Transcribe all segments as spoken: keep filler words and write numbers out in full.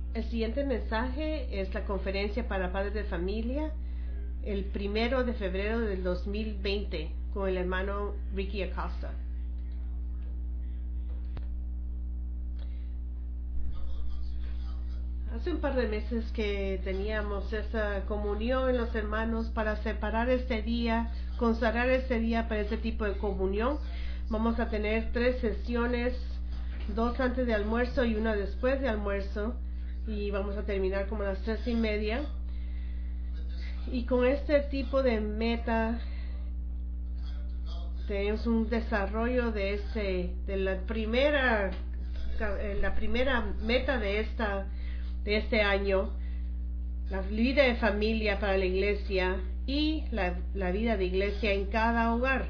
El siguiente mensaje es la conferencia para padres de familia, el primero de febrero del dos mil veinte, con el hermano Ricky Acosta. Hace un par de meses que teníamos esa comunión en los hermanos para separar este día, consagrar este día para este tipo de comunión. Vamos a tener tres sesiones, dos antes de almuerzo y una después de almuerzo, y vamos a terminar como a las tres y media. Y con este tipo de meta tenemos un desarrollo de este, de la primera, la primera meta de esta de este año, la vida de familia para la iglesia y la, la vida de iglesia en cada hogar.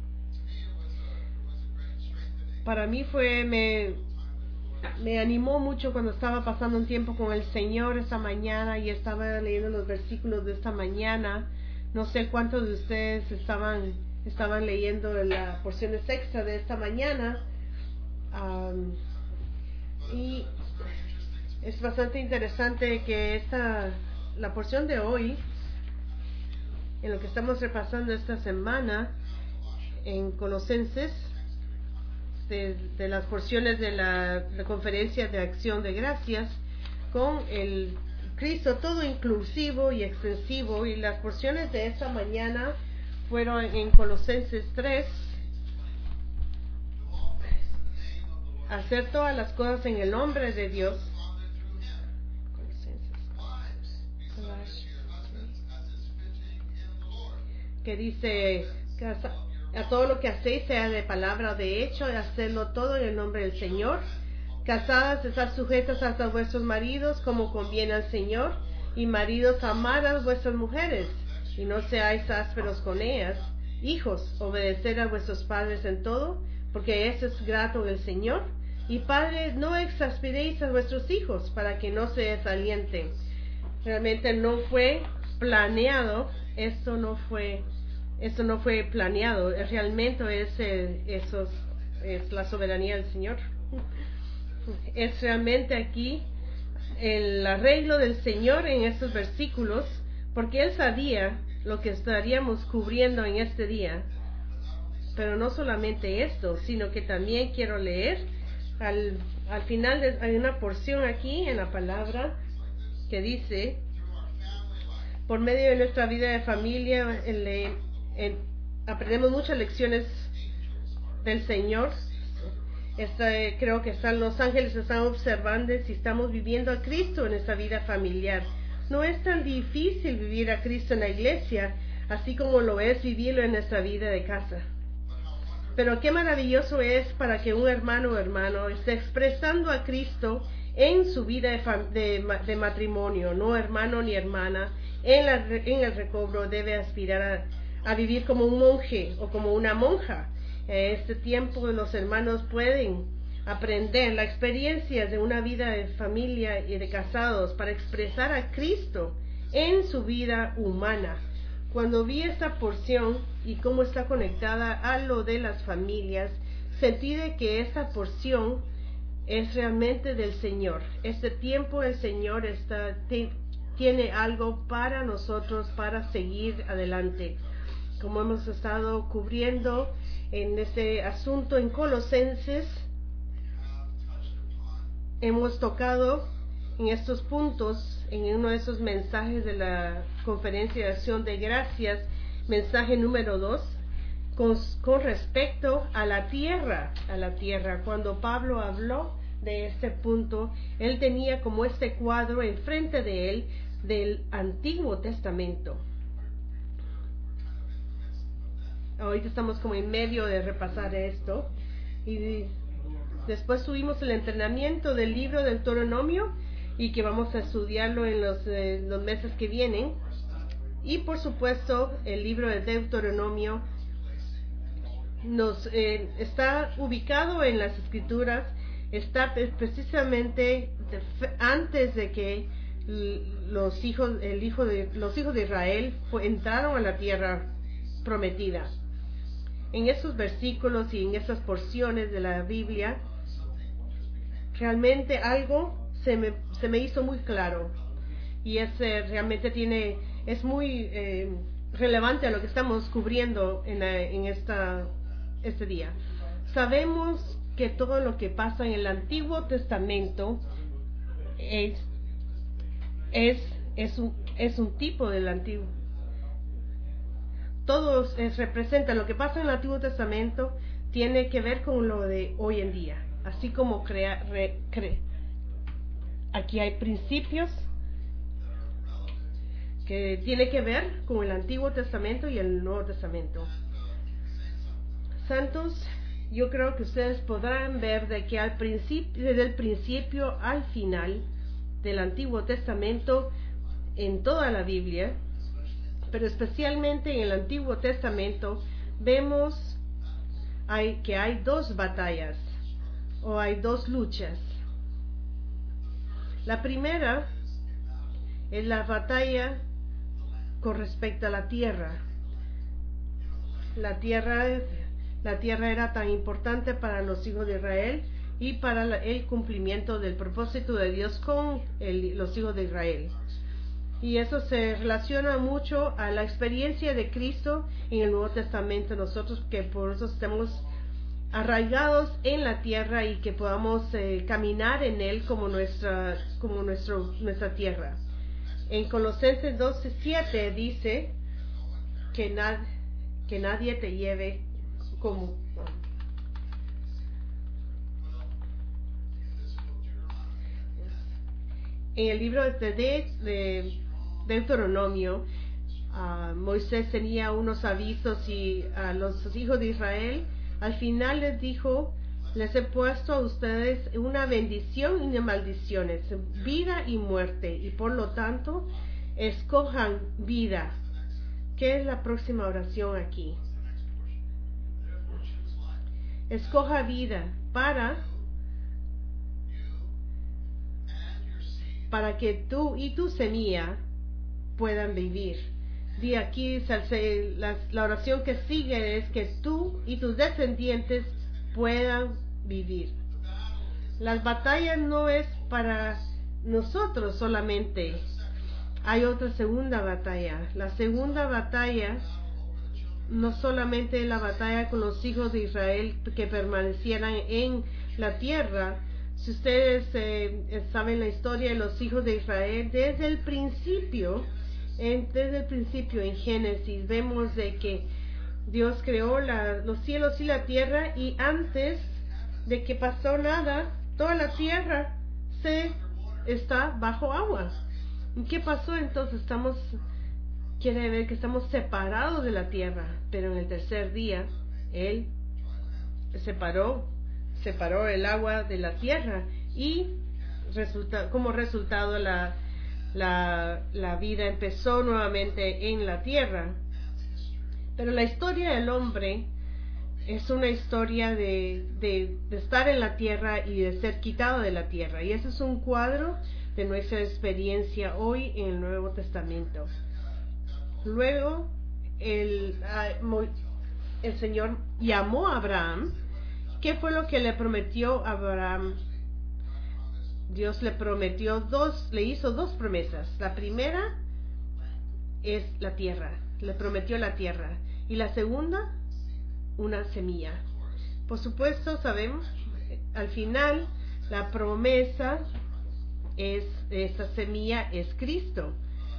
Para mí fue, me, me animó mucho cuando estaba pasando un tiempo con el Señor esta mañana y estaba leyendo los versículos de esta mañana. No sé cuántos de ustedes estaban, estaban leyendo las porciones extra de esta mañana. Um, y es bastante interesante que esta, la porción de hoy, en lo que estamos repasando esta semana en Colosenses, de, de las porciones de la, la conferencia de acción de gracias, con el Cristo todo inclusivo y extensivo, y las porciones de esta mañana fueron en Colosenses tres, hacer todas las cosas en el nombre de Dios. Que dice, a todo lo que hacéis, sea de palabra o de hecho, hacerlo todo en el nombre del Señor. Casadas, estad sujetas hasta vuestros maridos como conviene al Señor, y maridos, amad a vuestras mujeres y no seáis ásperos con ellas. Hijos, obedecer a vuestros padres en todo, porque eso es grato en el Señor. Y padres, no exasperéis a vuestros hijos para que no se desalienten. Realmente no fue planeado, esto no fue Esto no fue planeado, realmente es, eh, eso es, es la soberanía del Señor. Es realmente aquí el arreglo del Señor en estos versículos, porque Él sabía lo que estaríamos cubriendo en este día. Pero no solamente esto, sino que también quiero leer al, al final de, hay una porción aquí en la palabra que dice: por medio de nuestra vida de familia, el, En, aprendemos muchas lecciones del Señor. Esta, eh, creo que están, los ángeles están observando si estamos viviendo a Cristo en esta vida familiar. No es tan difícil vivir a Cristo en la iglesia, así como lo es vivirlo en nuestra vida de casa. Pero qué maravilloso es para que un hermano o hermano esté expresando a Cristo en su vida de, de, de matrimonio. No hermano ni hermana, en, la, en el recobro debe aspirar a a vivir como un monje o como una monja. En este tiempo los hermanos pueden aprender la experiencia de una vida de familia y de casados para expresar a Cristo en su vida humana. Cuando vi esta porción y cómo está conectada a lo de las familias, sentí de que esta porción es realmente del Señor. Este tiempo el Señor está, te, tiene algo para nosotros para seguir adelante. Como hemos estado cubriendo en este asunto en Colosenses, hemos tocado en estos puntos, en uno de esos mensajes de la conferencia de acción de gracias, mensaje número dos, con, con respecto a la tierra, a la tierra. Cuando Pablo habló de este punto, él tenía como este cuadro enfrente de él del Antiguo Testamento. Ahorita estamos como en medio de repasar esto, y después tuvimos el entrenamiento del libro del Deuteronomio, y que vamos a estudiarlo en los, eh, los meses que vienen. Y por supuesto el libro de Deuteronomio nos eh, está ubicado en las escrituras, está precisamente de, antes de que los hijos el hijo de los hijos de Israel fue, entraron a la tierra prometida. En esos versículos y en esas porciones de la Biblia realmente algo se me, se me hizo muy claro. Y es eh, realmente tiene, es muy eh, relevante a lo que estamos cubriendo en, la, en esta, este día. Sabemos que todo lo que pasa en el Antiguo Testamento es, es, es, un, es un tipo del Antiguo. Todo es, representa lo que pasa en el Antiguo Testamento, tiene que ver con lo de hoy en día. Así como crea, re, cre, aquí hay principios que tiene que ver con el Antiguo Testamento y el Nuevo Testamento. Santos, yo creo que ustedes podrán ver de que al principio, desde el principio al final del Antiguo Testamento, en toda la Biblia, pero especialmente en el Antiguo Testamento, vemos hay, que hay dos batallas o hay dos luchas. La primera es la batalla con respecto a la tierra. La tierra, la tierra era tan importante para los hijos de Israel y para la, el cumplimiento del propósito de Dios con el, los hijos de Israel. Y eso se relaciona mucho a la experiencia de Cristo en el Nuevo Testamento. Nosotros que por eso estemos arraigados en la tierra y que podamos eh, caminar en él como nuestra, como nuestro, nuestra tierra. En Colosenses doce siete dice que, nad, que nadie te lleve como... En el libro de, de, de Deuteronomio, uh, Moisés tenía unos avisos y a los hijos de Israel, al final les dijo, les he puesto a ustedes una bendición y una maldición, vida y muerte, y por lo tanto, escojan vida. ¿Qué es la próxima oración aquí? Escoja vida para, para que tú y tu semilla puedan vivir. Y aquí la, la oración que sigue es que tú y tus descendientes puedan vivir. Las batallas no es para nosotros solamente. Hay otra segunda batalla. La segunda batalla no solamente es la batalla con los hijos de Israel que permanecieran en la tierra. Si ustedes eh, saben la historia de los hijos de Israel, desde el principio, en, desde el principio en Génesis, vemos de que Dios creó la, los cielos y la tierra, y antes de que pasó nada, toda la tierra se está bajo agua. ¿Y qué pasó entonces? Estamos, quiere ver que estamos separados de la tierra, pero en el tercer día, Él separó, separó el agua de la tierra, y resulta, como resultado la, la, la vida empezó nuevamente en la tierra. Pero la historia del hombre es una historia de, de, de estar en la tierra y de ser quitado de la tierra. Y ese es un cuadro de nuestra experiencia hoy en el Nuevo Testamento. Luego, el, el Señor llamó a Abraham. ¿Qué fue lo que le prometió a Abraham? Dios le prometió dos, le hizo dos promesas. La primera es la tierra. Le prometió la tierra. Y la segunda, una semilla. Por supuesto, sabemos, al final, la promesa es, esa semilla es Cristo.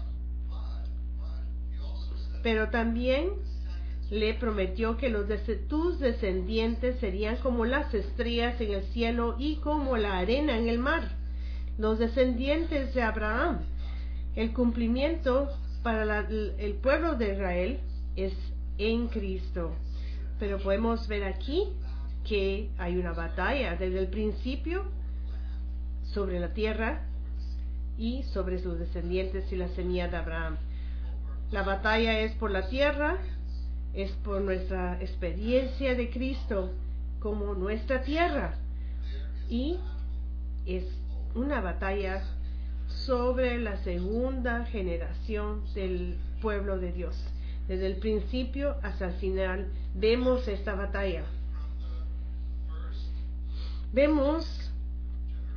Pero también le prometió que los de tus descendientes serían como las estrellas en el cielo y como la arena en el mar. Los descendientes de Abraham. El cumplimiento para la, el pueblo de Israel es en Cristo. Pero podemos ver aquí que hay una batalla desde el principio sobre la tierra y sobre sus descendientes y la semilla de Abraham. La batalla es por la tierra, es por nuestra experiencia de Cristo como nuestra tierra, y es una batalla sobre la segunda generación del pueblo de Dios. Desde el principio hasta el final vemos esta batalla. Vemos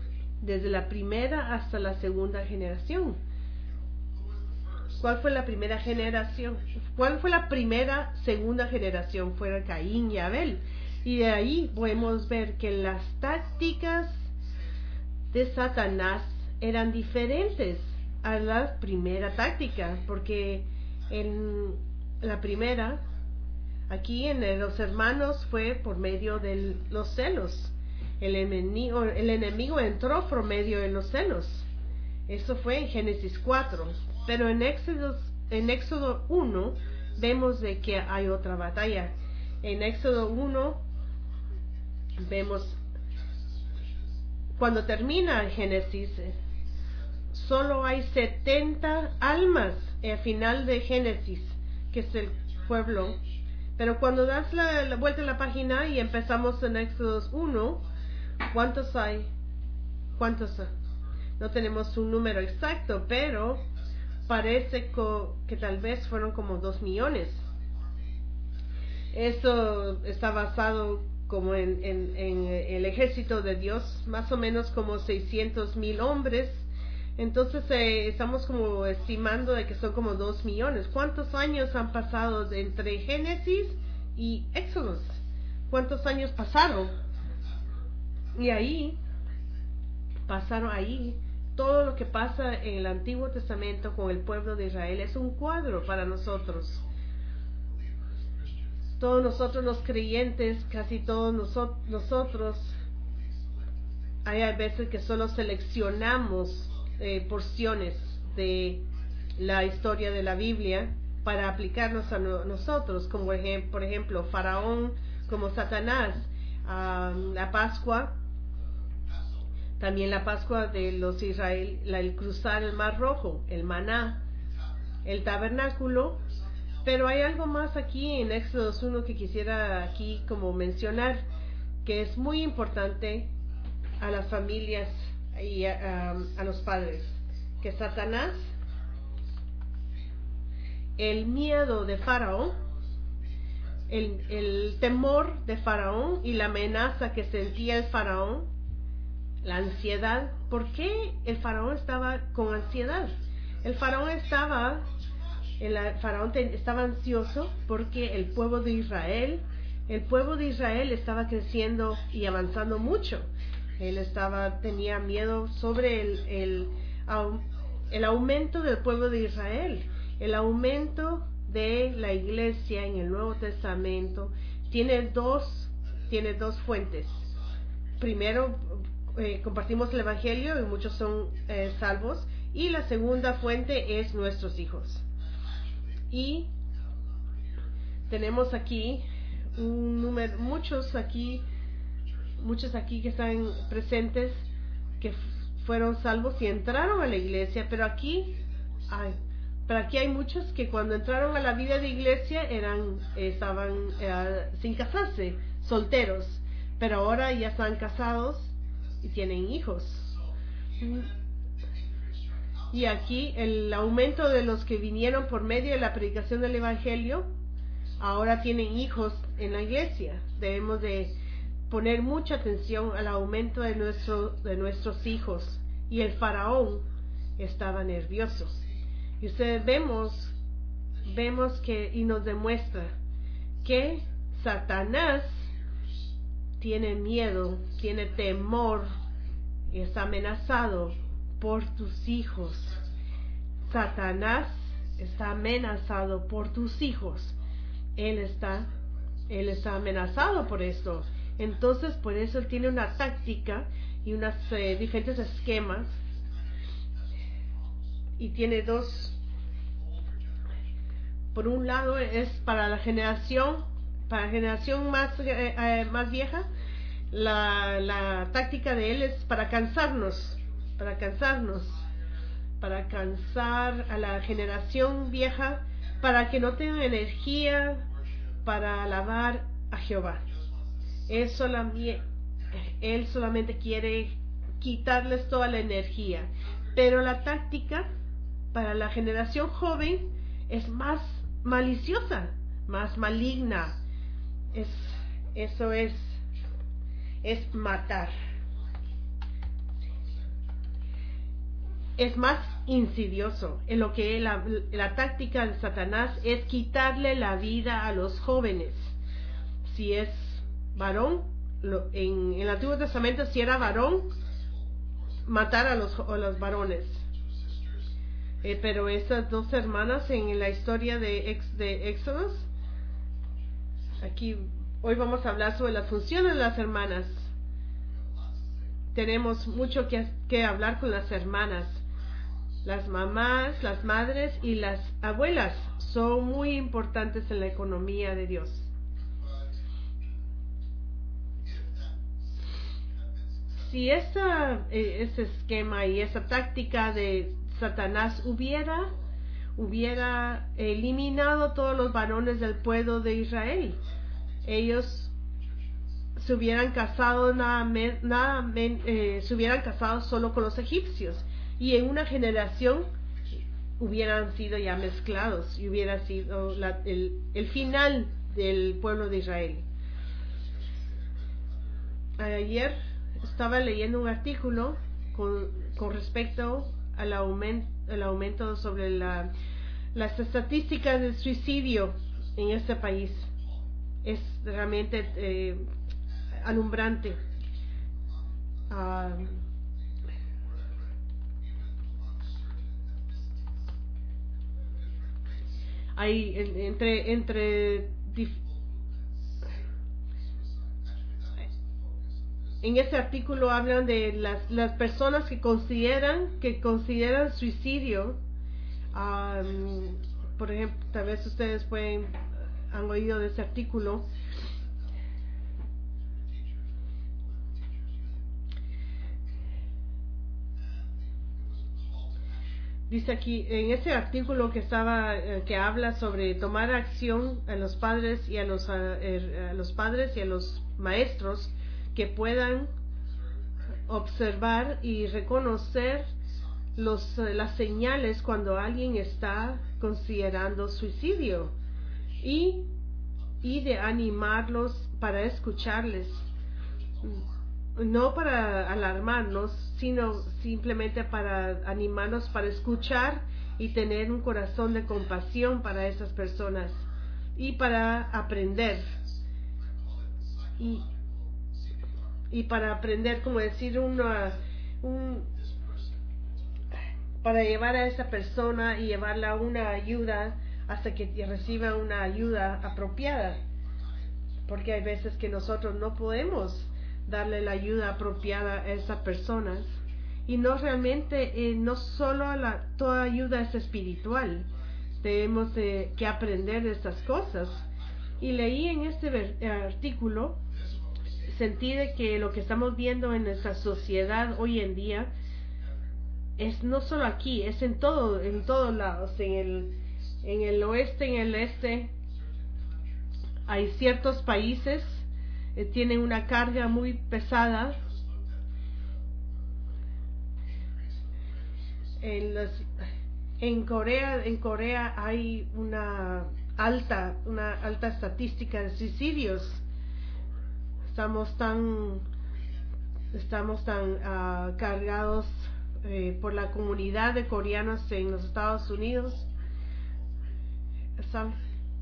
desde la primera hasta la segunda generación. ¿Cuál fue la primera generación? ¿Cuál fue la primera, segunda generación? Fue Caín y Abel. Y de ahí podemos ver que las tácticas de Satanás eran diferentes a la primera táctica, porque en la primera, aquí en los hermanos, fue por medio de los celos. El enemigo, el enemigo entró por medio de los celos. Eso fue en Génesis cuatro. Pero en Éxodo, en Éxodo uno vemos de que hay otra batalla. En Éxodo uno vemos, cuando termina Génesis, solo hay setenta almas al final de Génesis, que es el pueblo. Pero cuando das la, la vuelta a la página y empezamos en Éxodo uno, ¿cuántos hay? ¿Cuántos hay? No tenemos un número exacto, pero parece co, que tal vez fueron como dos millones. Eso está basado como en, en, en el ejército de Dios, más o menos como seiscientos mil hombres. Entonces eh, estamos como estimando de que son como dos millones. ¿Cuántos años han pasado de entre Génesis y Éxodo? ¿Cuántos años pasaron? Y ahí, pasaron ahí, todo lo que pasa en el Antiguo Testamento con el pueblo de Israel es un cuadro para nosotros. Todos nosotros los creyentes, casi todos noso- nosotros, hay a veces que solo seleccionamos eh, porciones de la historia de la Biblia para aplicarnos a no- nosotros, como ejem- por ejemplo Faraón, como Satanás, uh, la Pascua, también la Pascua de los Israel, la, el cruzar el Mar Rojo, el maná, el tabernáculo. Pero hay algo más aquí en Éxodo uno que quisiera aquí como mencionar, que es muy importante a las familias y a, um, a los padres, que Satanás, el miedo de Faraón, el, el temor de Faraón y la amenaza que sentía el Faraón, la ansiedad. ¿Por qué el Faraón estaba con ansiedad? El Faraón estaba el Faraón te, estaba ansioso porque el pueblo de Israel, el pueblo de Israel estaba creciendo y avanzando mucho. Él estaba, tenía miedo sobre el, el, el aumento del pueblo de Israel, el aumento de la iglesia en el Nuevo Testamento. Tiene dos, tiene dos fuentes. Primero, eh, compartimos el Evangelio y muchos son eh, salvos. Y la segunda fuente es nuestros hijos. Y tenemos aquí un número, muchos aquí, muchos aquí que están presentes, que fueron salvos y entraron a la iglesia, pero aquí hay, pero aquí hay muchos que cuando entraron a la vida de iglesia eran, estaban eh, sin casarse, solteros, pero ahora ya están casados y tienen hijos. Y aquí el aumento de los que vinieron por medio de la predicación del Evangelio, ahora tienen hijos en la iglesia. Debemos de poner mucha atención al aumento de, nuestro, de nuestros hijos. Y el Faraón estaba nervioso. Y ustedes vemos, vemos que, y nos demuestra que Satanás tiene miedo, tiene temor, está amenazado por tus hijos. Satanás está amenazado por tus hijos. Él está, él está amenazado por esto. Entonces, por eso él tiene una táctica y unas eh, diferentes esquemas. Y tiene dos. Por un lado es para la generación, para la generación más eh, eh, más vieja. La, la táctica de él es para cansarnos. para cansarnos, para cansar a la generación vieja, para que no tengan energía para alabar a Jehová. Él solamente, él solamente quiere quitarles toda la energía. Pero la táctica para la generación joven es más maliciosa, más maligna. Es, eso es, es matar. es más insidioso. En lo que la, la táctica de Satanás es quitarle la vida a los jóvenes. Si es varón, lo, en, en el Antiguo Testamento, si era varón, matar a los, a los varones. Eh, pero esas dos hermanas en la historia de, ex, de Éxodos, aquí hoy vamos a hablar sobre las funciones de las hermanas. Tenemos mucho que, que hablar con las hermanas. Las mamás, las madres y las abuelas son muy importantes en la economía de Dios. Si esa, ese esquema y esa táctica de Satanás hubiera, hubiera eliminado todos los varones del pueblo de Israel, ellos se hubieran casado nada, nada eh, se hubieran casado solo con los egipcios, y en una generación hubieran sido ya mezclados y hubiera sido la, el, el final del pueblo de Israel. Ayer estaba leyendo un artículo con, con respecto al aumento, el aumento sobre la, las estadísticas de suicidio en este país. Es realmente eh, alumbrante. Uh, hay entre entre dif- en ese artículo hablan de las las personas que consideran que consideran suicidio. Um, por ejemplo, tal vez ustedes pueden han oído de ese artículo. Dice aquí, en ese artículo que estaba, eh, que habla sobre tomar acción a los padres y a los, a, a los padres y a los maestros que puedan observar y reconocer los, las señales cuando alguien está considerando suicidio, y, y de animarlos para escucharles. No para alarmarnos, sino simplemente para animarnos para escuchar y tener un corazón de compasión para esas personas y para aprender y, y para aprender, como decir, una, un, para llevar a esa persona y llevarla a una ayuda hasta que reciba una ayuda apropiada, porque hay veces que nosotros no podemos darle la ayuda apropiada a esas personas, y no realmente eh, no solo la toda ayuda es espiritual, tenemos eh, que aprender de estas cosas. Y leí en este ver, eh, artículo, sentí de que lo que estamos viendo en nuestra sociedad hoy en día es no solo aquí, es en todo, en todos lados, en el en el oeste, en el este. Hay ciertos países Eh, tienen una carga muy pesada. En, los, en Corea, en Corea hay una alta, una alta estadística de suicidios. Estamos tan, estamos tan uh, cargados eh, por la comunidad de coreanos en los Estados Unidos. Están,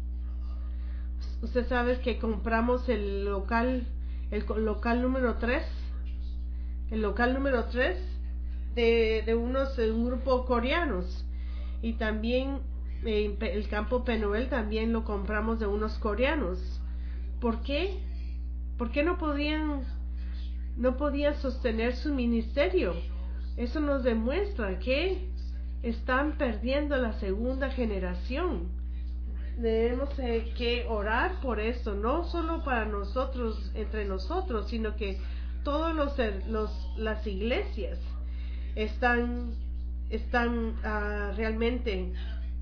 Usted sabe que compramos el local, el local número tres, el local número tres de, de unos, de un grupo coreanos, y también eh, el campo Penuel también lo compramos de unos coreanos. ¿Por qué? ¿Por qué no podían, no podían sostener su ministerio? Eso nos demuestra que están perdiendo la segunda generación. Tenemos eh, que orar por eso, no solo para nosotros, entre nosotros, sino que todos los, los las iglesias están están uh, realmente,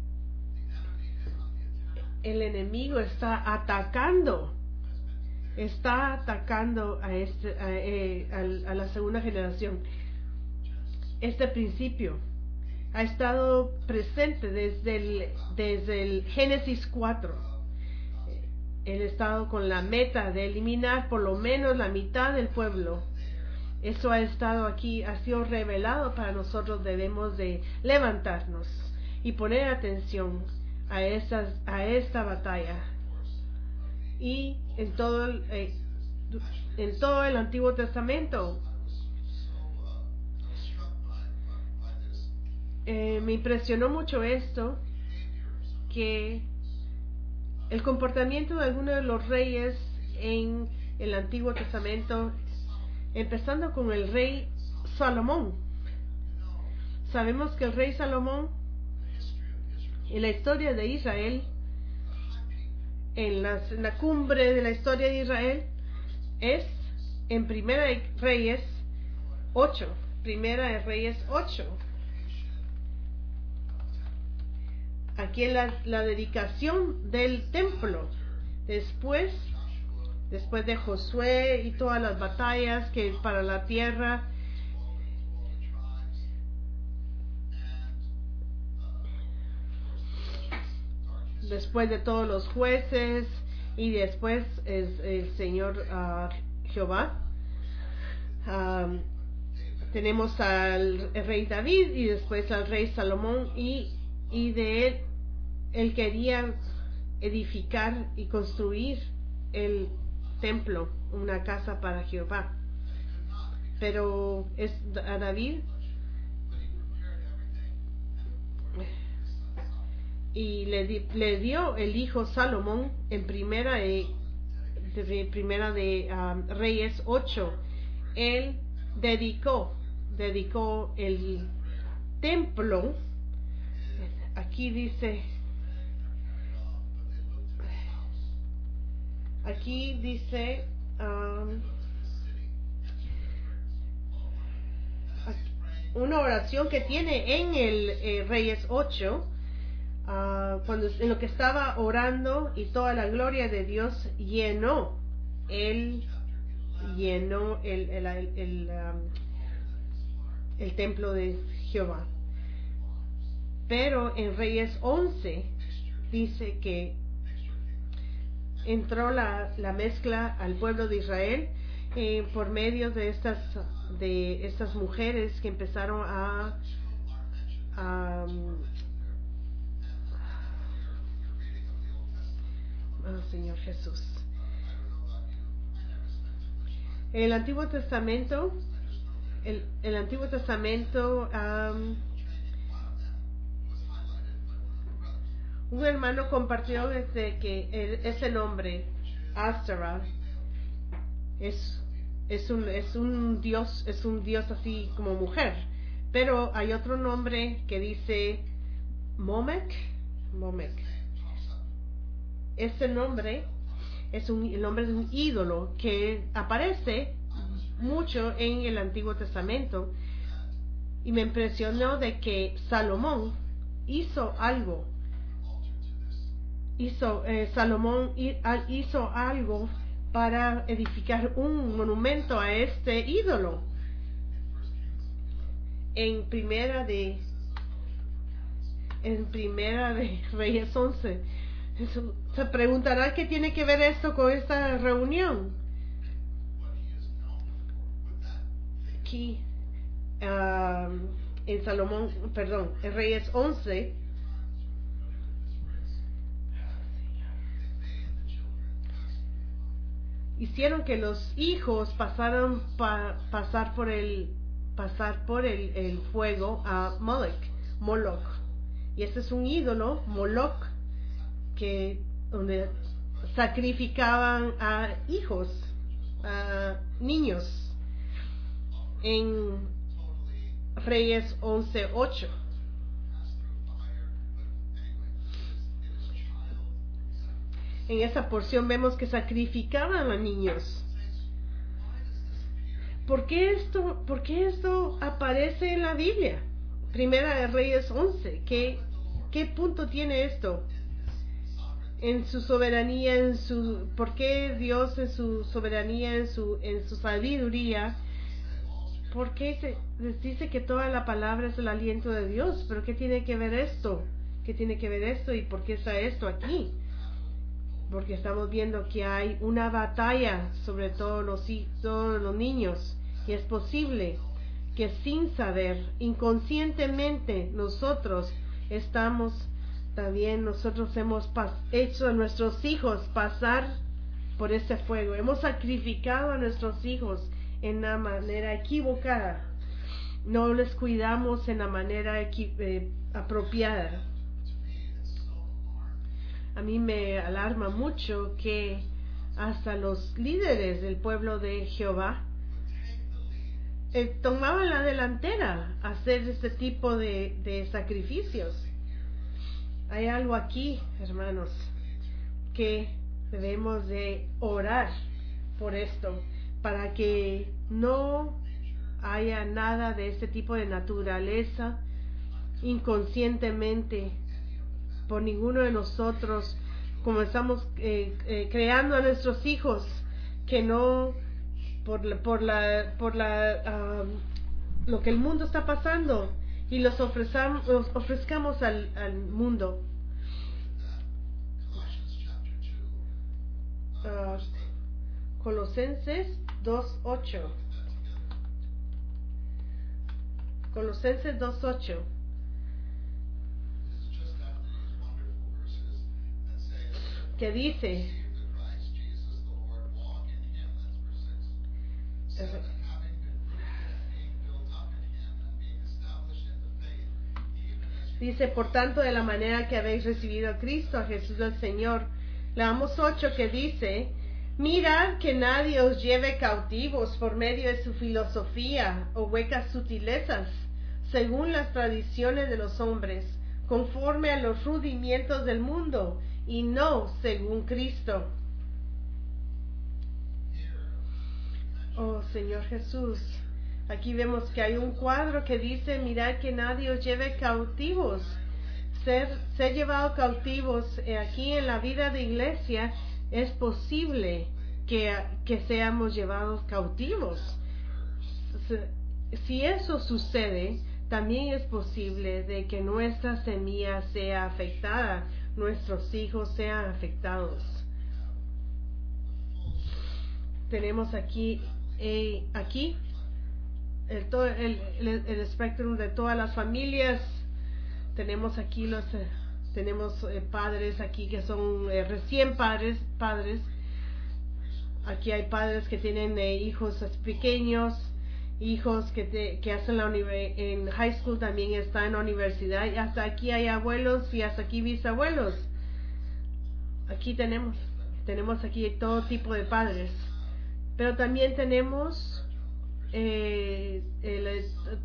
el enemigo está atacando está atacando a este a, eh, a, a la segunda generación. Este principio ha estado presente desde el, desde el Génesis cuatro. Él ha estado con la meta de eliminar por lo menos la mitad del pueblo. Eso ha estado aquí, ha sido revelado para nosotros. Debemos de levantarnos y poner atención a, esas, a esta batalla. Y en todo, el, eh, en todo el Antiguo Testamento, eh, me impresionó mucho esto, que el comportamiento de algunos de los reyes en el Antiguo Testamento, empezando con el rey Salomón. Sabemos que el rey Salomón, en la historia de Israel, en, las, en la cumbre de la historia de Israel, es en Primera de Reyes ocho. Primera de Reyes ocho. Aquí en la, la dedicación del templo. Después, después de Josué y todas las batallas que para la tierra, después de todos los jueces, y después es el Señor uh, Jehová. Um, tenemos al rey David y después al rey Salomón, y, y de él, él quería edificar y construir el templo, una casa para Jehová. Pero es a David, y le, di, le dio el hijo Salomón en primera de, de primera de um, Reyes ocho. Él dedicó dedicó el templo. Aquí dice aquí dice um, una oración que tiene en el eh, Reyes ocho. Uh, cuando en lo que estaba orando, y toda la gloria de Dios llenó él llenó el el, el, el, um, el templo de Jehová. Pero en Reyes once dice que entró la, la mezcla al pueblo de Israel eh, por medio de estas de estas mujeres que empezaron a, a Oh, Señor Jesús. El Antiguo Testamento, el, el Antiguo Testamento, um, un hermano compartió desde que el, ese nombre, Astara, es, es un, es un dios, es un dios así como mujer. Pero hay otro nombre que dice Momek, Momek. Ese nombre es un, el nombre de un ídolo que aparece mucho en el Antiguo Testamento, y me impresionó de que Salomón hizo algo hizo eh, Salomón hizo algo para edificar un monumento a este ídolo. En primera de en primera de Reyes once. Eso, se preguntará qué tiene que ver esto con esta reunión. Aquí um, en Salomón, perdón, en Reyes once, hicieron que los hijos pasaran pa, pasar por el pasar por el, el fuego a Molech, Moloch, y este es un ídolo, Moloch, que donde sacrificaban a hijos, a niños, en Reyes once ocho. En esa porción vemos que sacrificaban a niños. ¿Por qué esto, por qué esto aparece en la Biblia? Primera de Reyes once. ¿Qué, qué punto tiene esto? En su soberanía, en su, ¿por qué Dios en su soberanía, en su, en su sabiduría, por qué se les dice que toda la palabra es el aliento de Dios? ¿Pero qué tiene que ver esto? ¿Qué tiene que ver esto? ¿Y por qué está esto aquí? Porque estamos viendo que hay una batalla sobre todos los, todos los niños Y es posible que sin saber, inconscientemente, nosotros estamos, también nosotros hemos hecho a nuestros hijos pasar por ese fuego. Hemos sacrificado a nuestros hijos en la manera equivocada. No les cuidamos en la manera eh, apropiada. A mí me alarma mucho que hasta los líderes del pueblo de Jehová eh, tomaban la delantera a hacer este tipo de, de sacrificios. Hay algo aquí, hermanos, que debemos de orar por esto, para que no haya nada de este tipo de naturaleza inconscientemente por ninguno de nosotros, como estamos eh, eh, creando a nuestros hijos, que no por la, por la, por la um, lo que el mundo está pasando, y los ofrezcamos, los ofrezcamos al, al mundo. Uh, Colosenses dos ocho. Colosenses dos ocho. Que dice, dice, por tanto, de la manera que habéis recibido a Cristo, a Jesús el Señor. Leamos ocho, que dice, mirad que nadie os lleve cautivos por medio de su filosofía o huecas sutilezas, según las tradiciones de los hombres, conforme a los rudimientos del mundo, y no según Cristo. Oh Señor Jesús, aquí vemos que hay un cuadro que dice, mirad que nadie os lleve cautivos. Ser, ser llevado cautivos eh, aquí en la vida de iglesia, es posible que, que seamos llevados cautivos. Si eso sucede, también es posible de que nuestra semilla sea afectada, nuestros hijos sean afectados. Tenemos aquí, eh, aquí el, todo, el, el, el espectro de todas las familias. Tenemos aquí los, eh, tenemos eh, padres aquí que son eh, recién padres, padres. Aquí hay padres que tienen eh, hijos pequeños, hijos que, te, que hacen la en high school, también está en la universidad, y hasta aquí hay abuelos y hasta aquí bisabuelos. Aquí tenemos, tenemos aquí todo tipo de padres, pero también tenemos eh, el, el,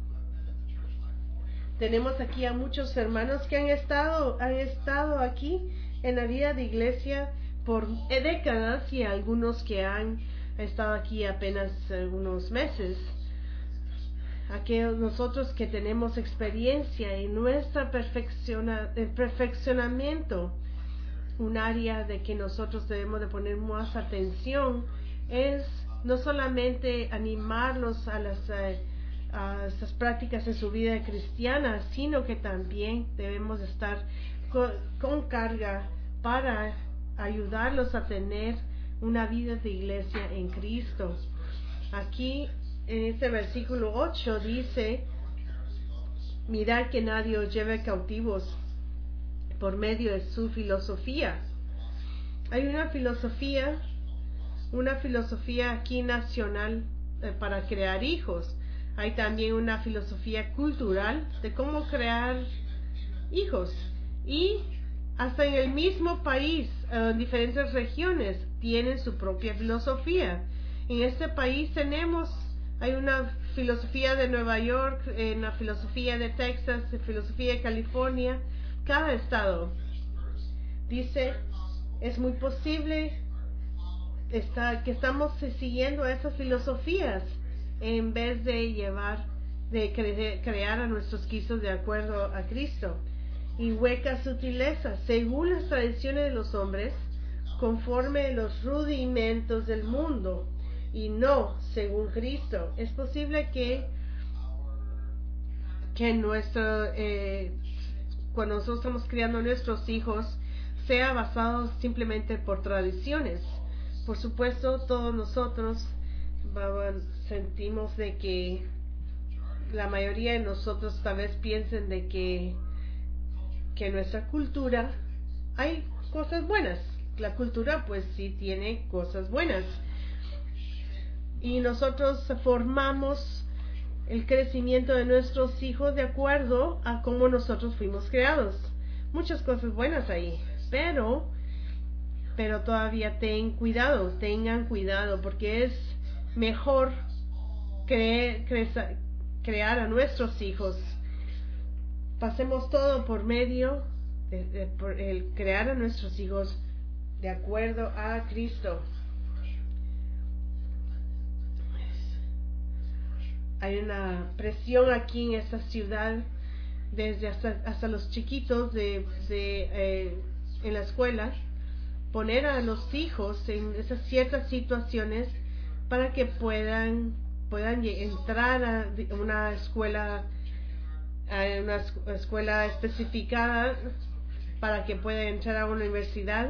tenemos aquí a muchos hermanos que han estado, han estado aquí en la vida de iglesia por décadas, y algunos que han estado aquí apenas eh, unos meses. Aquellos nosotros que tenemos experiencia en nuestro perfecciona, perfeccionamiento, un área de que nosotros debemos de poner más atención es no solamente animarlos a las eh, a estas prácticas en su vida cristiana, sino que también debemos estar con, con carga para ayudarlos a tener una vida de iglesia en Cristo. Aquí en este versículo ocho dice, mirad que nadie os lleve cautivos por medio de su filosofía. Hay una filosofía, una filosofía aquí nacional eh, para crear hijos. Hay también una filosofía cultural de cómo crear hijos. Y hasta en el mismo país, en diferentes regiones, tienen su propia filosofía. En este país tenemos, hay una filosofía de Nueva York, una filosofía de Texas, filosofía de California. Cada estado dice, es muy posible está, que estamos siguiendo esas filosofías en vez de llevar, de cre crear a nuestros hijos de acuerdo a Cristo. Y huecas sutilezas, según las tradiciones de los hombres, conforme a los rudimentos del mundo, y no según Cristo. Es posible que, que nuestro, eh, cuando nosotros estamos criando a nuestros hijos, sea basado simplemente por tradiciones. Por supuesto, todos nosotros vamos, sentimos de que la mayoría de nosotros tal vez piensen de que, que en nuestra cultura hay cosas buenas. La cultura pues sí tiene cosas buenas. Y nosotros formamos el crecimiento de nuestros hijos de acuerdo a cómo nosotros fuimos creados. Muchas cosas buenas ahí, pero pero todavía ten cuidado, tengan cuidado, porque es mejor cre cre crear a nuestros hijos. Pasemos todo por medio de, de por el crear a nuestros hijos de acuerdo a Cristo. Hay una presión aquí en esta ciudad, desde hasta, hasta los chiquitos de, de eh, en la escuela, poner a los hijos en esas ciertas situaciones para que puedan puedan entrar a una escuela a una escuela especificada, para que puedan entrar a una universidad.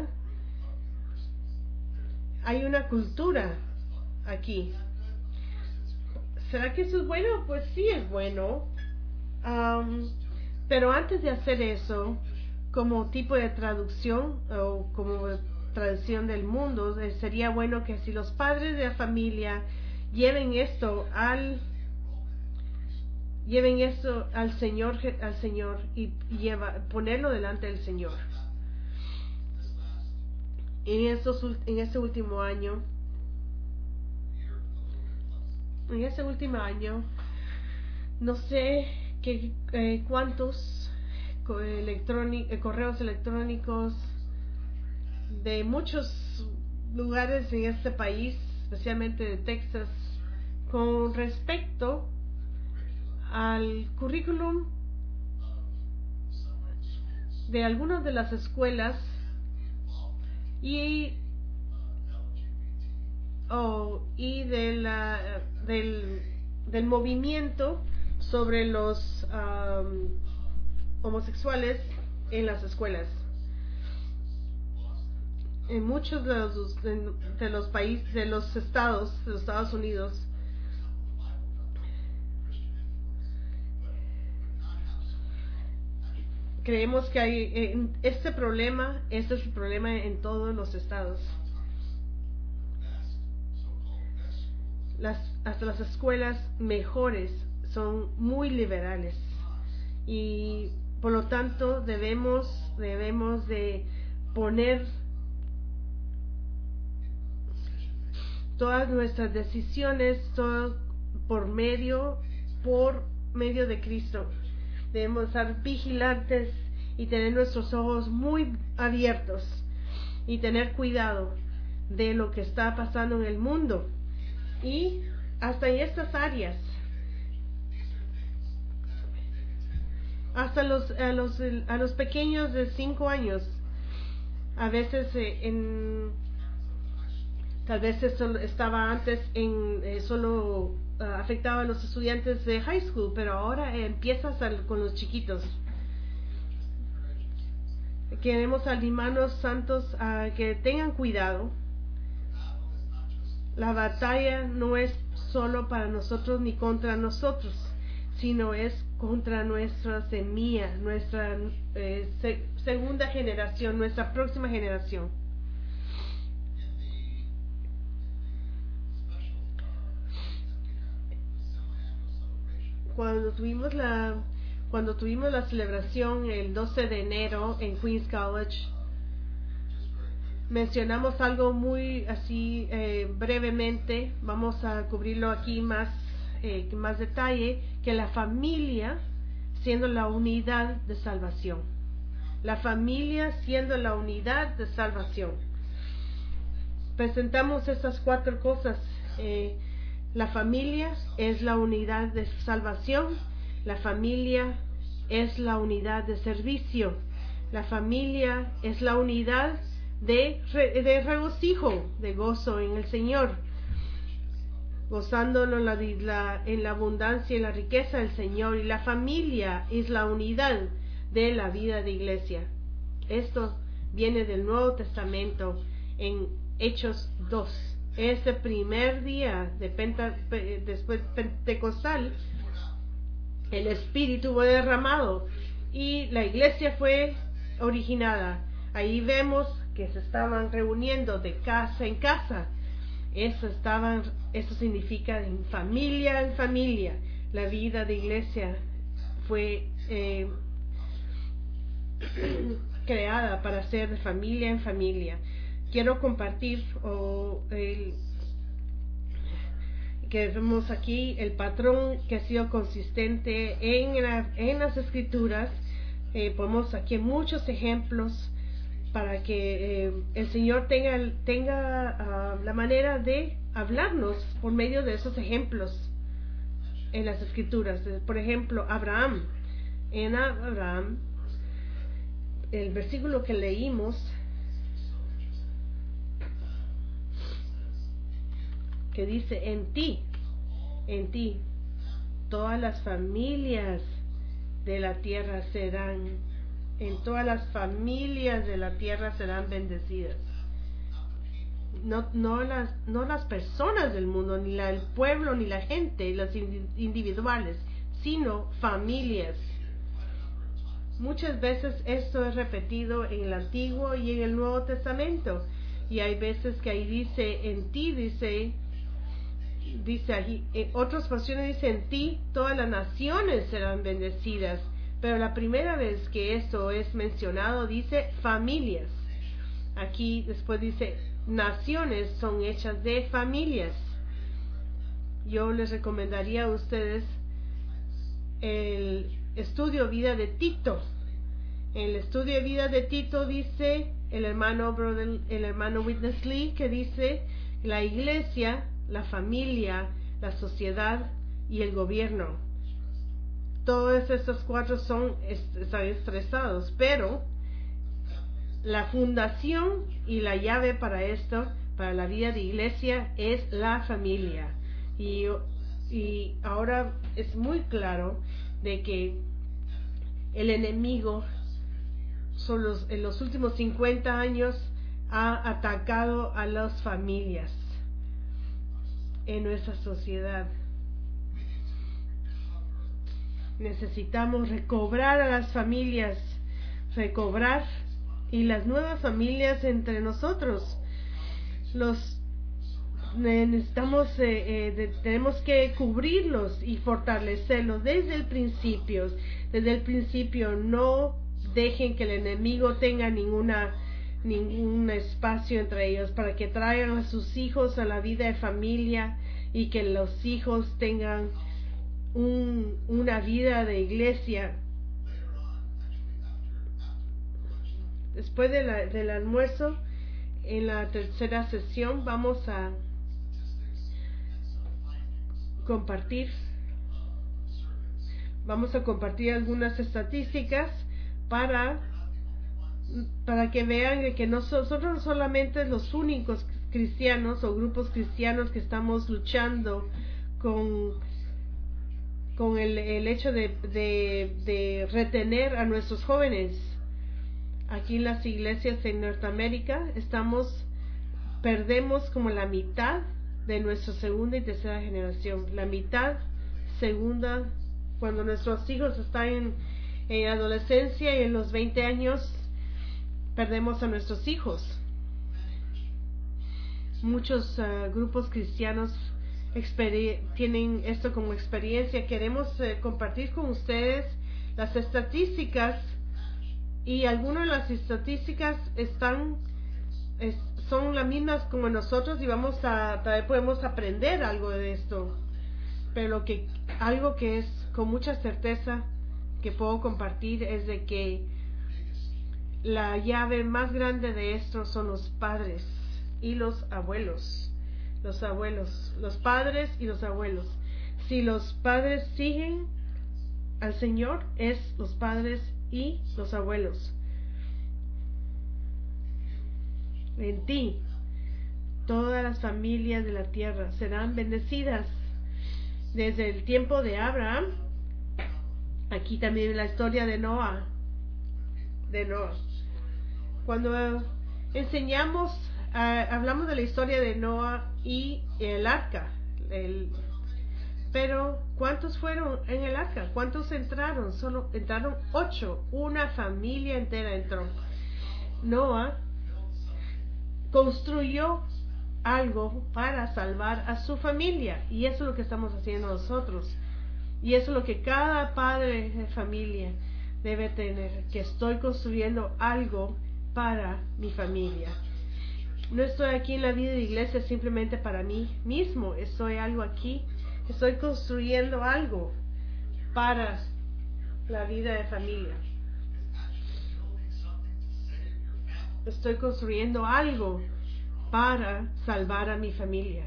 Hay una cultura aquí. ¿Será que eso es bueno? Pues sí es bueno. Um, pero antes de hacer eso, como tipo de traducción o como traducción del mundo, eh, sería bueno que si los padres de la familia lleven esto al lleven esto al Señor al Señor y lleva ponerlo delante del Señor. En estos en este último año en ese último año no sé qué eh, cuántos electrónicos, correos electrónicos de muchos lugares en este país, especialmente de Texas, con respecto al currículum de algunas de las escuelas y oh, y de la del del movimiento sobre los um, homosexuales en las escuelas. En muchos de los, de, de los países, de los estados, de los Estados Unidos, creemos que hay eh, este problema, este es el problema en todos los estados. Las, hasta las escuelas mejores son muy liberales y por lo tanto debemos debemos de poner todas nuestras decisiones todo por medio por medio de Cristo. Debemos estar vigilantes y tener nuestros ojos muy abiertos y tener cuidado de lo que está pasando en el mundo y hasta en estas áreas. Hasta los a los a los pequeños de cinco años, a veces eh, en tal vez eso estaba antes en eh, solo uh, afectaba a los estudiantes de high school, pero ahora eh, empiezas al, con los chiquitos. Queremos animarnos santos a que tengan cuidado. La batalla no es solo para nosotros ni contra nosotros, sino es contra nuestra semilla, nuestra eh, se, segunda generación, nuestra próxima generación. Cuando tuvimos la cuando tuvimos la celebración el doce de enero en Queens College, mencionamos algo muy así eh, brevemente. Vamos a cubrirlo aquí más eh, más detalle, que la familia siendo la unidad de salvación. La familia siendo la unidad de salvación. Presentamos estas cuatro cosas. Eh, la familia es la unidad de salvación. La familia es la unidad de servicio. La familia es la unidad de, de regocijo, de gozo en el Señor, gozándonos la, la, en la abundancia y la riqueza del Señor. Y la familia es la unidad de la vida de iglesia. Esto viene del Nuevo Testamento en Hechos dos, ese primer día de Penta, después Pentecostal, el Espíritu fue derramado y la iglesia fue originada. Ahí vemos que se estaban reuniendo de casa en casa. Eso estaban, eso significa en familia en familia. La vida de iglesia fue eh, creada para ser de familia en familia. Quiero compartir oh, el, que vemos aquí el patrón que ha sido consistente en, la, en las escrituras. Eh, ponemos aquí muchos ejemplos para que eh, el Señor tenga, tenga uh, la manera de hablarnos por medio de esos ejemplos en las escrituras. Por ejemplo, Abraham. En Abraham, el versículo que leímos, que dice, en ti, en ti, todas las familias de la tierra serán, en todas las familias de la tierra serán bendecidas. No, no las, no las personas del mundo, ni la, el pueblo, ni la gente, las individuales, sino familias. Muchas veces esto es repetido en el Antiguo y en el Nuevo Testamento. Y hay veces que ahí dice, en ti, dice, dice allí, en otras versiones dice, en ti todas las naciones serán bendecidas. Pero la primera vez que esto es mencionado dice familias. Aquí después dice, naciones son hechas de familias. Yo les recomendaría a ustedes el estudio vida de Tito. En el estudio de vida de Tito dice el hermano brother, el hermano Witness Lee, que dice la iglesia, la familia, la sociedad y el gobierno. Todos estos cuatro son están estresados, pero la fundación y la llave para esto, para la vida de iglesia, es la familia. Y, y ahora es muy claro de que el enemigo son los, en los últimos cincuenta años ha atacado a las familias en nuestra sociedad. Necesitamos recobrar a las familias, recobrar y las nuevas familias entre nosotros. Los necesitamos, eh, eh, de, tenemos que cubrirlos y fortalecerlos desde el principio. Desde el principio no dejen que el enemigo tenga ninguna ningún espacio entre ellos, para que traigan a sus hijos a la vida de familia y que los hijos tengan un, una vida de iglesia. Después de la, del almuerzo, en la tercera sesión, vamos a compartir vamos a compartir algunas estadísticas para para que vean que nosotros no solamente los únicos cristianos o grupos cristianos que estamos luchando con con el, el hecho de, de, de retener a nuestros jóvenes. Aquí en las iglesias en Norteamérica estamos perdemos como la mitad de nuestra segunda y tercera generación. La mitad, segunda, cuando nuestros hijos están en, en adolescencia y en los veinte años, perdemos a nuestros hijos. Muchos uh, grupos cristianos tienen esto como experiencia. Queremos uh, compartir con ustedes las estadísticas, y algunas de las estadísticas están es, son las mismas como nosotros, y vamos a tal podemos aprender algo de esto, pero lo que algo que es con mucha certeza que puedo compartir es de que la llave más grande de esto son los padres y los abuelos. Los abuelos, los padres y los abuelos. Si los padres siguen al Señor, es los padres y los abuelos. En ti, todas las familias de la tierra serán bendecidas. Desde el tiempo de Abraham, aquí también la historia de Noah. De Noah. Cuando enseñamos, uh, hablamos de la historia de Noah y el arca. El, pero ¿cuántos fueron en el arca? ¿Cuántos entraron? Solo entraron ocho. Una familia entera entró. Noah construyó algo para salvar a su familia, y eso es lo que estamos haciendo nosotros, y eso es lo que cada padre de familia debe tener, que estoy construyendo algo para mi familia. No estoy aquí en la vida de iglesia simplemente para mí mismo, estoy algo aquí, estoy construyendo algo para la vida de familia. Estoy construyendo algo para salvar a mi familia.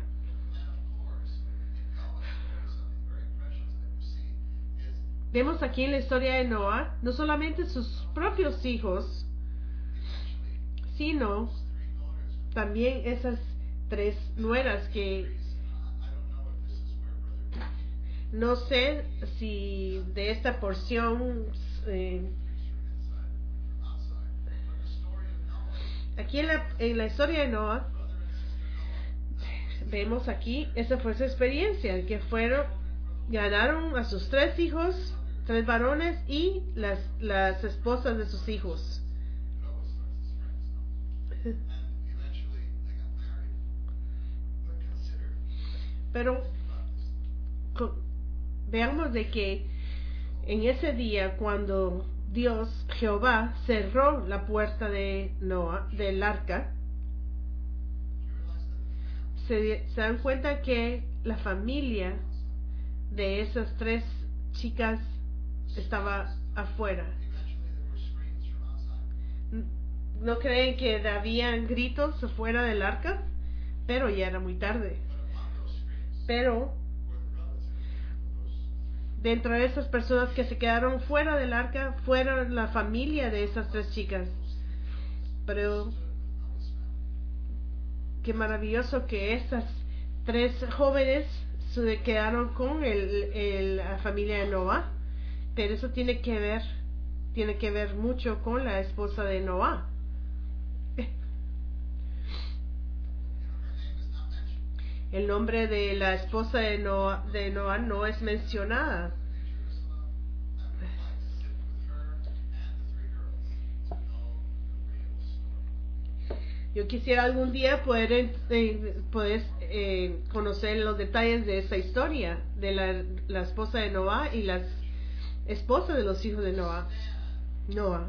Vemos aquí en la historia de Noah no solamente sus propios hijos, sino también esas tres nueras que no sé si de esta porción eh, aquí en la, en la historia de Noah vemos aquí, esa fue su experiencia, que fueron, ganaron a sus tres hijos, tres varones y las, las esposas de sus hijos. Pero con, veamos de que en ese día, cuando Dios, Jehová, cerró la puerta de Noah, del arca, se, se dan cuenta que la familia de esas tres chicas estaba afuera. ¿No creen que habían gritos afuera del arca? Pero ya era muy tarde. Pero dentro de esas personas que se quedaron fuera del arca fueron la familia de esas tres chicas. Pero qué maravilloso que estas tres jóvenes se quedaron con el, el, la familia de Noah. Pero eso tiene que ver, tiene que ver mucho con la esposa de Noah. El nombre de la esposa de Noah, de Noah no es mencionada. Yo quisiera algún día poder, eh, poder eh, conocer los detalles de esa historia, de la, la esposa de Noah y las esposas de los hijos de Noah. Noah.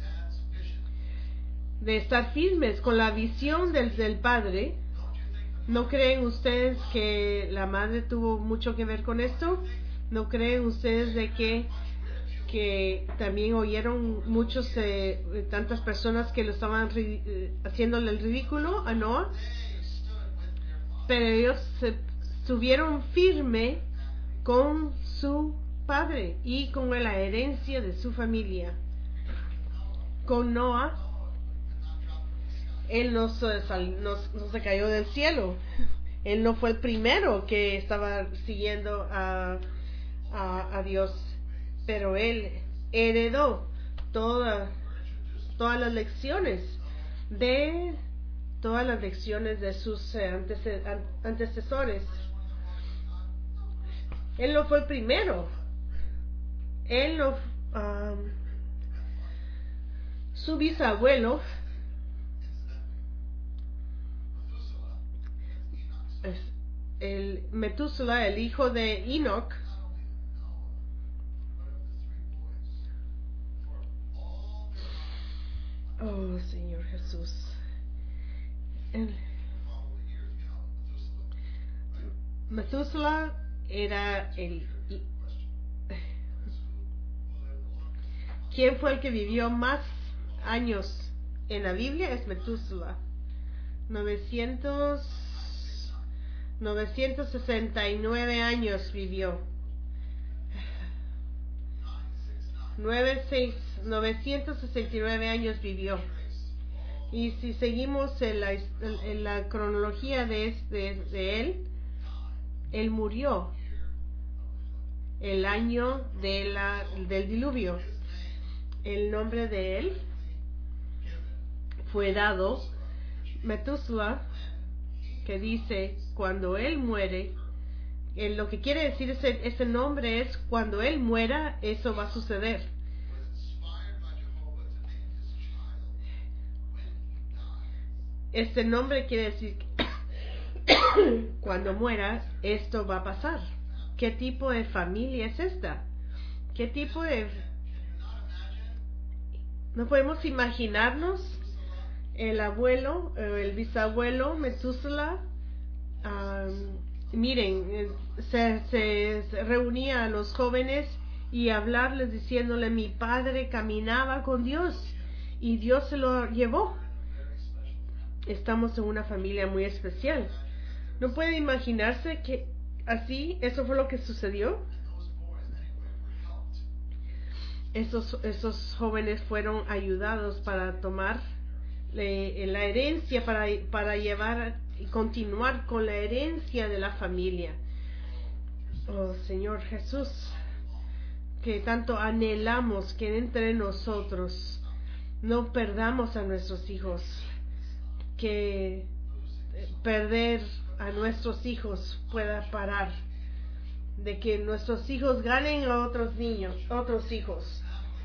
De estar firmes con la visión del, del padre. ¿No creen ustedes que la madre tuvo mucho que ver con esto? ¿No creen ustedes de que, que también oyeron muchos, eh, tantas personas que lo estaban eh, haciéndole el ridículo a Noah? Pero ellos se estuvieron firme con su padre y con la herencia de su familia. Con Noah, él no se, sal, no, no se cayó del cielo. Él no fue el primero que estaba siguiendo a, a, a Dios, pero él heredó toda, todas las lecciones de todas las lecciones de sus antece, antecesores. Él no fue el primero. Él no, um, su bisabuelo el Metusela, el hijo de Enoch, oh Señor Jesús, el Metusela era el ¿quién fue el que vivió más años en la Biblia? Es Metusela. novecientos novecientos sesenta y nueve años vivió. novecientos sesenta y nueve años vivió. Y si seguimos en la, en la cronología de, de, de él, él murió el año de la, del diluvio. El nombre de él fue dado Metusela, que dice cuando Él muere, eh, lo que quiere decir ese, ese nombre es cuando Él muera, eso va a suceder. Este nombre quiere decir que cuando muera, esto va a pasar. ¿Qué tipo de familia es esta? ¿Qué tipo de... No podemos imaginarnos el abuelo, el bisabuelo, Metúsela, um, miren, se, se, se reunía a los jóvenes y hablarles diciéndole, mi padre caminaba con Dios y Dios se lo llevó. Estamos en una familia muy especial. ¿No puede imaginarse que así, eso fue lo que sucedió? Esos, esos jóvenes fueron ayudados para tomar le, la herencia, para, para llevar y continuar con la herencia de la familia. Oh Señor Jesús, que tanto anhelamos que entre nosotros no perdamos a nuestros hijos, que perder a nuestros hijos pueda parar, de que nuestros hijos ganen a otros niños, otros hijos.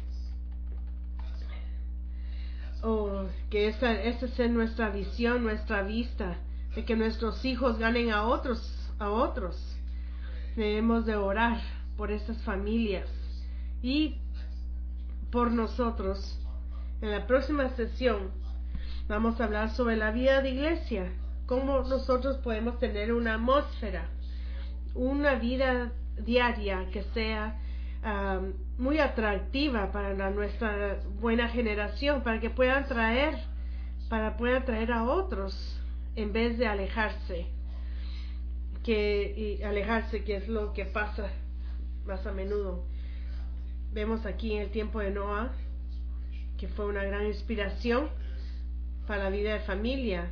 Oh, que esa, esa sea nuestra visión, nuestra vista, de que nuestros hijos ganen a otros, a otros. Debemos de orar por esas familias y por nosotros. En la próxima sesión vamos a hablar sobre la vida de iglesia, cómo nosotros podemos tener una atmósfera, una vida diaria que sea um, muy atractiva para la, nuestra buena generación, para que puedan traer, para puedan traer a otros en vez de alejarse, que y alejarse que es lo que pasa más a menudo. Vemos aquí en el tiempo de Noah que fue una gran inspiración para la vida de familia.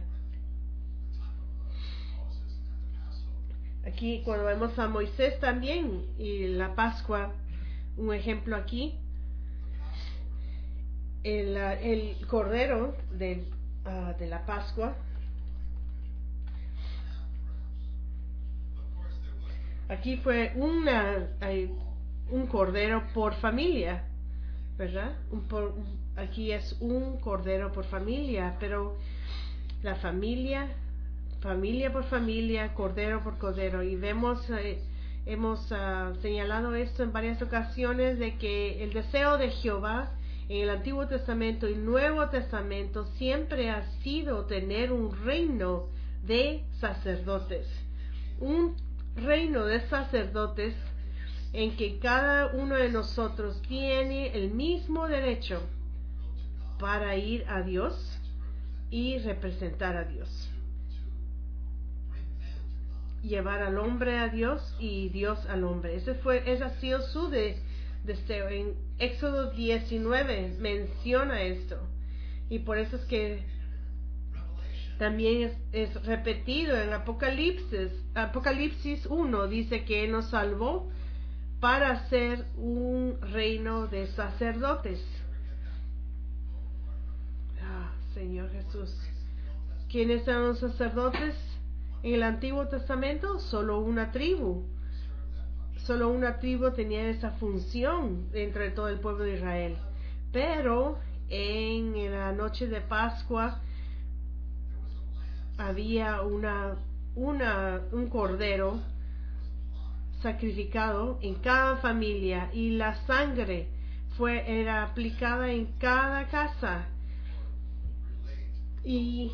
Aquí cuando vemos a Moisés también y la Pascua, un ejemplo aquí, el, el cordero de, uh, de la Pascua. Aquí fue una, hay, un cordero por familia, ¿verdad? Un por, aquí es un cordero por familia, pero la familia, familia por familia, cordero por cordero. Y vemos, eh, hemos uh, señalado esto en varias ocasiones, de que el deseo de Jehová en el Antiguo Testamento y Nuevo Testamento siempre ha sido tener un reino de sacerdotes. Un reino de sacerdotes en que cada uno de nosotros tiene el mismo derecho para ir a Dios y representar a Dios, llevar al hombre a Dios y Dios al hombre. Ese fue, ese ha sido su de, deseo. En Éxodo diecinueve menciona esto, y por eso es que también es, es repetido en Apocalipsis. Apocalipsis uno dice que Él nos salvó para ser un reino de sacerdotes. Ah, Señor Jesús. ¿Quiénes eran los sacerdotes en el Antiguo Testamento? Solo una tribu. Solo una tribu tenía esa función entre todo el pueblo de Israel. Pero en la noche de Pascua había una, una, un cordero sacrificado en cada familia, y la sangre fue, era aplicada en cada casa. ¿Y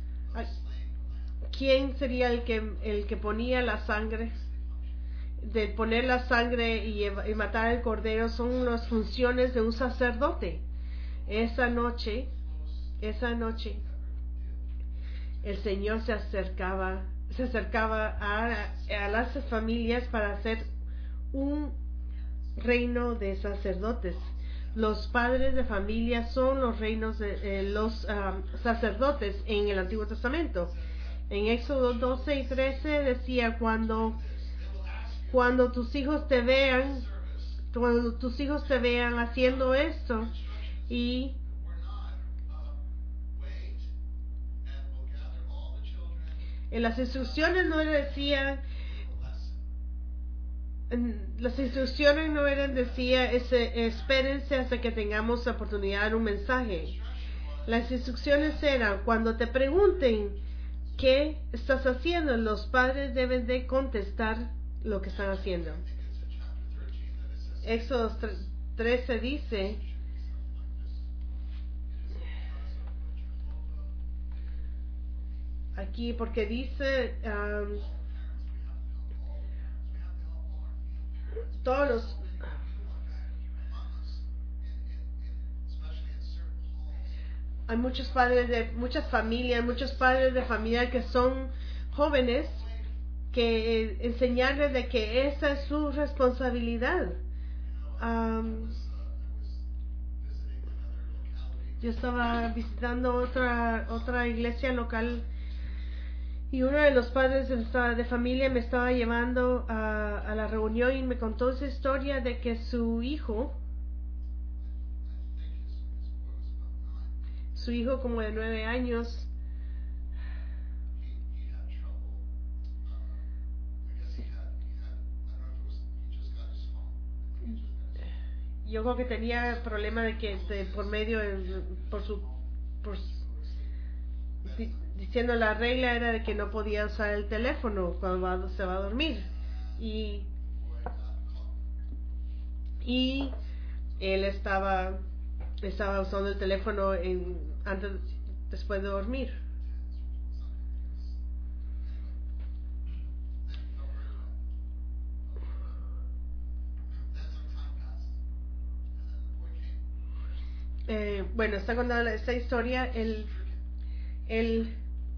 quién sería el que, el que ponía la sangre? De poner la sangre y, y matar al cordero son las funciones de un sacerdote. Esa noche, esa noche, el Señor se acercaba, se acercaba a, a las familias para hacer un reino de sacerdotes. Los padres de familia son los reinos de eh, los um, sacerdotes en el Antiguo Testamento. En Éxodo doce y trece decía, cuando cuando tus hijos te vean, cuando tus hijos te vean haciendo esto, y En las instrucciones no decía, las instrucciones no eran, decía, ese, espérense hasta que tengamos la oportunidad de dar un mensaje. Las instrucciones eran, cuando te pregunten qué estás haciendo, los padres deben de contestar lo que están haciendo. Éxodo trece dice, aquí, porque dice, um, todos los, hay muchos padres de muchas familias, muchos padres de familia que son jóvenes, que eh, enseñarles de que esa es su responsabilidad. Um, yo estaba visitando otra otra iglesia local y uno de los padres de, de familia me estaba llevando a, a la reunión y me contó esa historia de que su hijo, su hijo como de nueve años, yo creo que tenía problema de que de, por medio de, por su por, di, diciendo la regla era de que no podía usar el teléfono cuando va, se va a dormir y y él estaba estaba usando el teléfono en antes después de dormir. Eh, bueno, está contando esta historia, el, el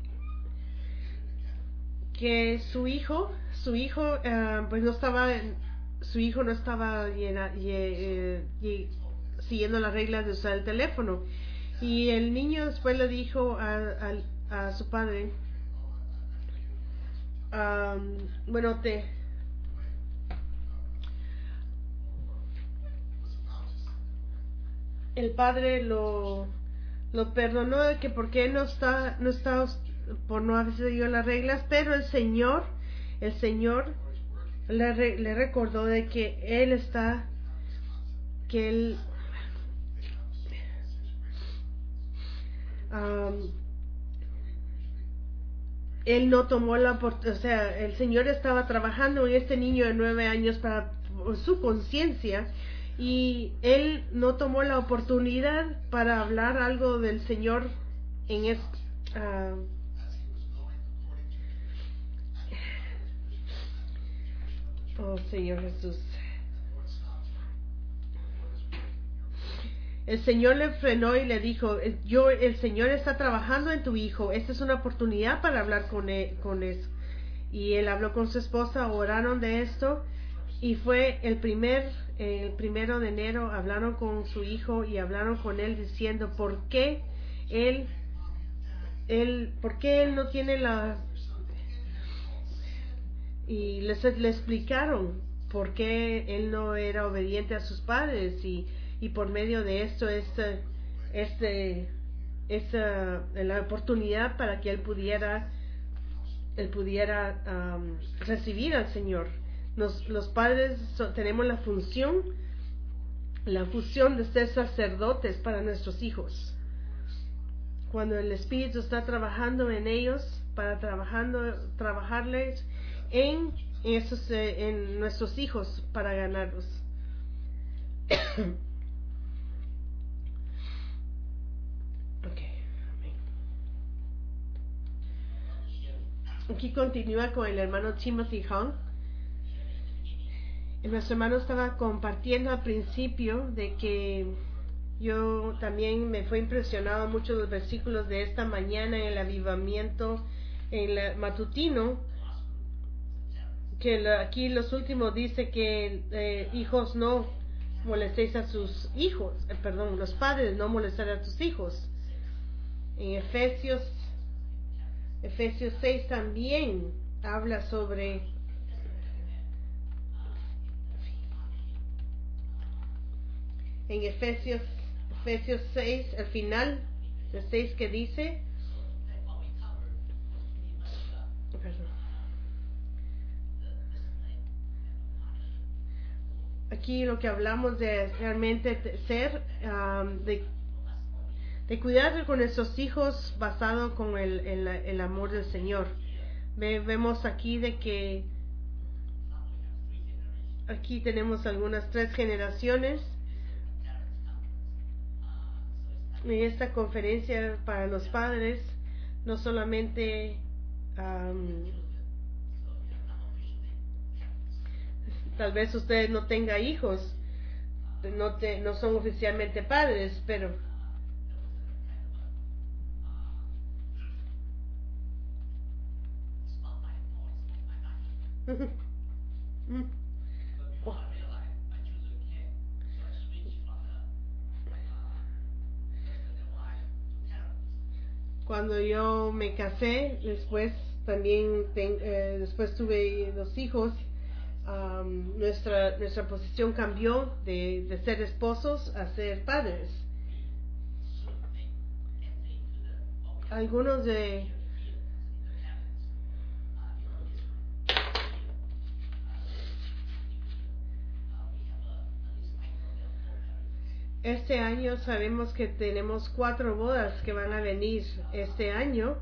que su hijo, su hijo, uh, pues no estaba, su hijo no estaba llena, ye, ye, siguiendo las reglas de usar el teléfono, y el niño después le dijo a, a, a su padre, um, bueno, te el padre lo lo perdonó de que porque no está no está por no haber seguido las reglas, pero el señor el señor le, re, le recordó de que él está que él um, él no tomó la oportunidad, o sea, el señor estaba trabajando en este niño de nueve años para su conciencia, y él no tomó la oportunidad para hablar algo del Señor en es, uh, oh Señor Jesús. El Señor le frenó y le dijo, yo, el Señor está trabajando en tu hijo, esta es una oportunidad para hablar con él, con eso. Y él habló con su esposa, oraron de esto, y fue el primer el primero de enero, hablaron con su hijo y hablaron con él diciendo por qué él él por qué él no tiene la, y les le explicaron por qué él no era obediente a sus padres, y, y por medio de esto este este esa la oportunidad para que él pudiera él pudiera um, recibir al Señor. Nos, los padres so, tenemos la función, la función de ser sacerdotes para nuestros hijos. Cuando el Espíritu está trabajando en ellos, para trabajando, trabajarles en esos, eh, en nuestros hijos para ganarlos. Okay. Aquí continúa con el hermano Timothy Hong. Nuestro hermano estaba compartiendo al principio de que yo también me fue impresionado mucho los versículos de esta mañana en el avivamiento, en el matutino, que la, aquí los últimos dice que eh, hijos no molestéis a sus hijos, eh, perdón, los padres no molestar a tus hijos. En Efesios Efesios seis también habla sobre en Efesios Efesios seis, al final de seis, que dice Perdón. Aquí lo que hablamos de realmente ser, um, de, de cuidar con nuestros hijos basado con el, el, el amor del Señor. Ve, vemos aquí de que aquí tenemos algunas tres generaciones en esta conferencia para los padres, no solamente um, tal vez usted no tenga hijos, no, te, no son oficialmente padres, pero cuando yo me casé, después también ten, eh, después tuve dos hijos. Um, nuestra nuestra posición cambió de, de ser esposos a ser padres. Algunos de este año sabemos que tenemos cuatro bodas que van a venir este año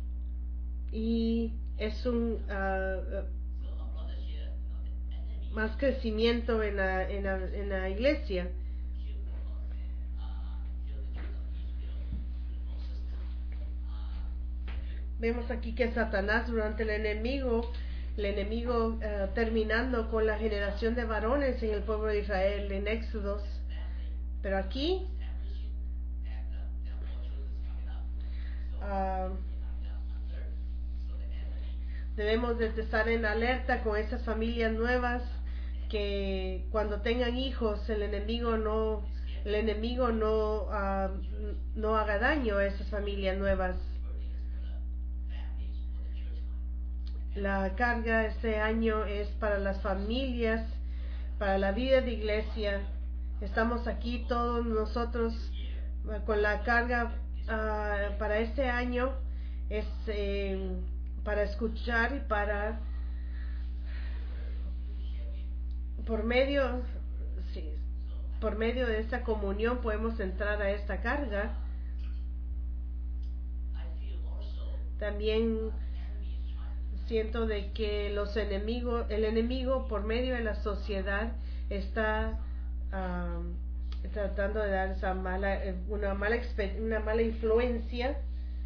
y es un uh, más crecimiento en la, en la, en la iglesia. Vemos aquí que Satanás durante el enemigo, el enemigo uh, terminando con la generación de varones en el pueblo de Israel en Éxodos. Pero aquí uh, debemos de estar en alerta con esas familias nuevas que cuando tengan hijos el enemigo no el enemigo no uh, no haga daño a esas familias nuevas. La carga este año es para las familias, para la vida de iglesia. Estamos aquí todos nosotros uh, con la carga uh, para este año es eh, para escuchar y para por medio sí, por medio de esta comunión podemos entrar a esta carga. También siento de que los enemigos, el enemigo por medio de la sociedad está um, tratando de dar esa mala, una mala, una mala influencia.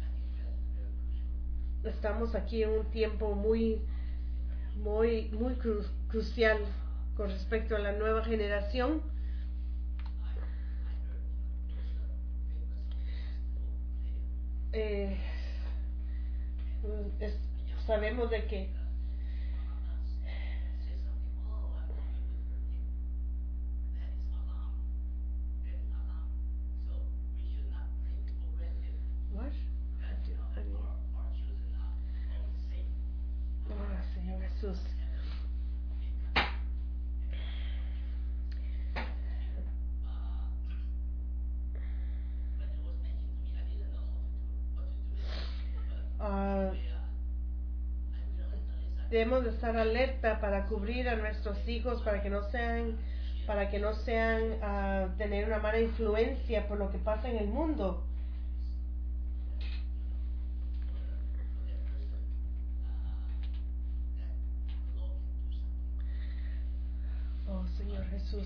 Estamos aquí en un tiempo muy, muy, muy cru crucial con respecto a la nueva generación. Eh, es, sabemos de que What? Oh, Señor Jesús. Uh, debemos de estar alerta para cubrir a nuestros hijos para que no sean para que no sean uh, tener una mala influencia por lo que pasa en el mundo. Oh Señor Jesús.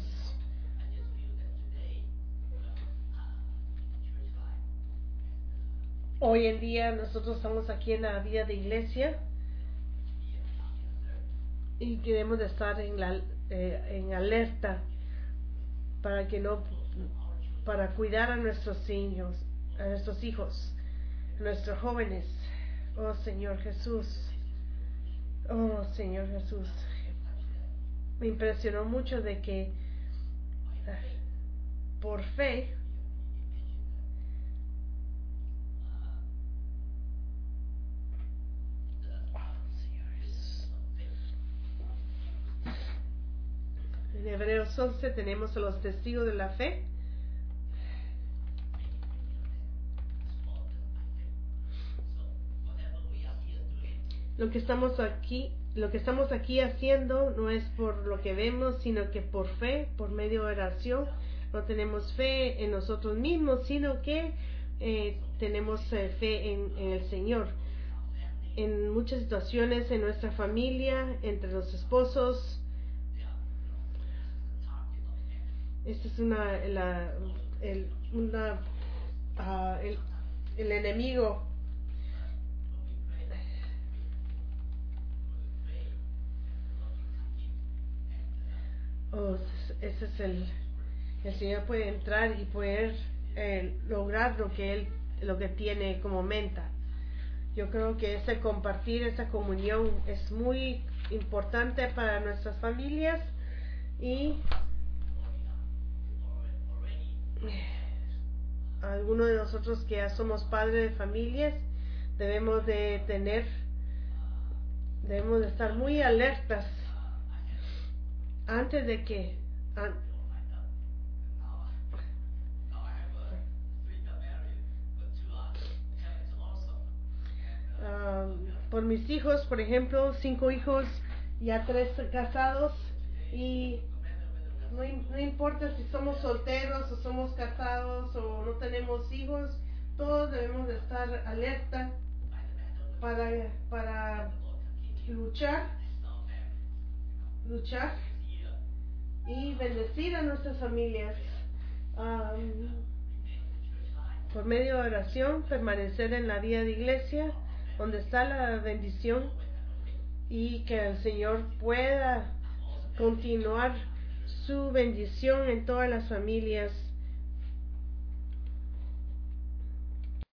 Hoy en día nosotros estamos aquí en la vida de iglesia y queremos de estar en la eh, en alerta para que no para cuidar a nuestros niños, a nuestros hijos, a nuestros jóvenes. Oh Señor Jesús. Oh Señor Jesús. Me impresionó mucho de que por fe en Hebreos once tenemos a los testigos de la fe. Lo que estamos aquí, lo que estamos aquí haciendo no es por lo que vemos, sino que por fe, por medio de oración. No tenemos fe en nosotros mismos, sino que eh, tenemos eh, fe en, en el Señor. En muchas situaciones en nuestra familia, entre los esposos, esta es una, la, el, una, uh, el, el enemigo oh, ese es el, el Señor puede entrar y poder eh, lograr lo que Él, lo que tiene como meta. Yo creo que ese compartir, esa comunión es muy importante para nuestras familias y algunos de nosotros que ya somos padres de familias debemos de tener, debemos de estar muy alertas antes de que an, Uh, por mis hijos, por ejemplo, cinco hijos, ya tres casados, y no, no importa si somos solteros o somos casados o no tenemos hijos, todos debemos de estar alerta para, para luchar, luchar y bendecir a nuestras familias. Um, por medio de oración, permanecer en la vida de iglesia, donde está la bendición, y que el Señor pueda continuar su bendición en todas las familias